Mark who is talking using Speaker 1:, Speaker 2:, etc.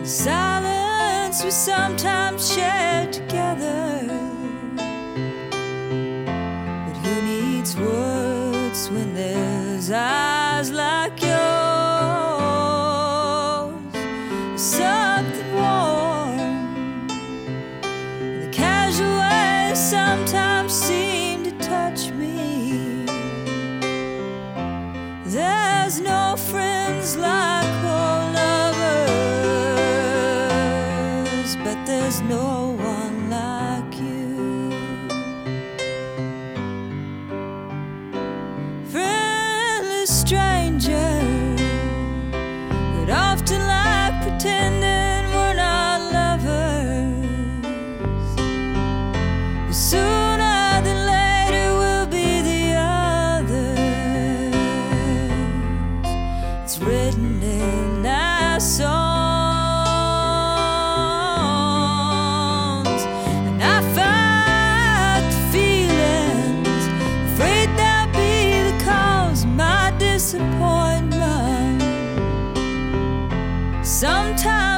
Speaker 1: The silence we sometimes share together. But who needs words when there's eyes like yours? Something warm, the casual ways sometimes seem to touch me. There's no friends like old lovers, but there's no one like you. Friendly stranger, but often like pretending we're not lovers. But sooner than later we'll be the others. It's written in our songs, and I fight the feelings, afraid they'll be the cause of my disappointment. Sometimes